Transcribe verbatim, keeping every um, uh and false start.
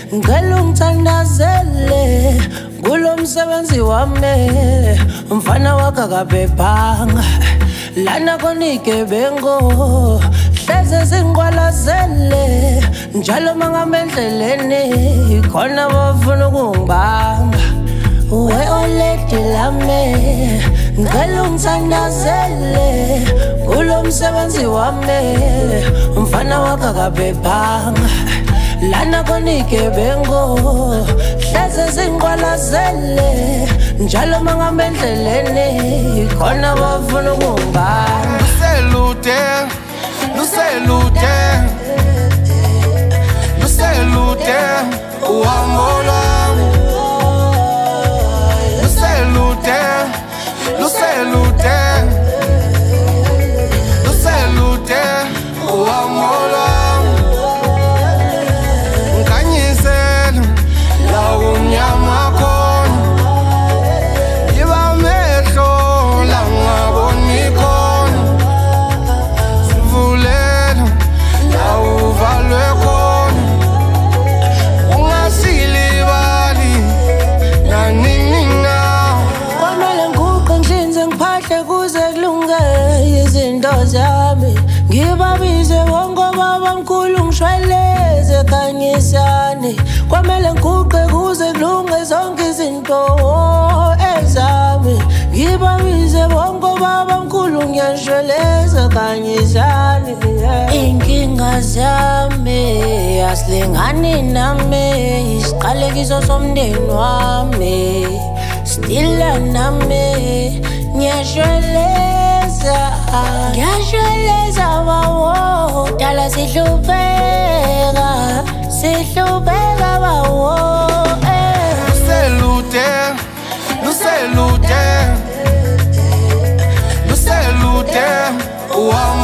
ngicela ungithandazele kulo msebenzi wami. Umfana wakho akaphephanga lana konigebengu, hleze zingiqwalazele njalo mangihamba endleleni khona bafuna ukungibamba. We oledi lami ngicela ungithandazele kulo msebenzi wami. Umfana wakho akaphephanga lana konigebengu, hleze zingiqwalazele njalo mangihamba endleleni khona bafuna ukungibamba. Luselute, luselute, luselute uhambo lwami. Luselute, luselute, luselute uhambo lwami. Ngikhanyisela la umnyama khona, yiba amehlo la ngaboni khona. Sivulela la uvalwe khona, ungasilibali nanini na. Kwamele nguqe ngihlinze ngiphahle kuze kulunge izinto zami. Ngibabize bonke babamkhulu ngishwayeleze khanyisani. Kwamele nguqe kuze kulunge zonke izinto ezami. Ngibabize bonke babamkhulu ngiyashweleza khanyisani. Inkinga zami asilingani nami, isiqalekiso somndeni wami. Stila nami ngiyashweleza, ngiyashweleza bawo. Dala sihlupeka, sihlupeka bawo. Luselute, luselute, luselute uhambo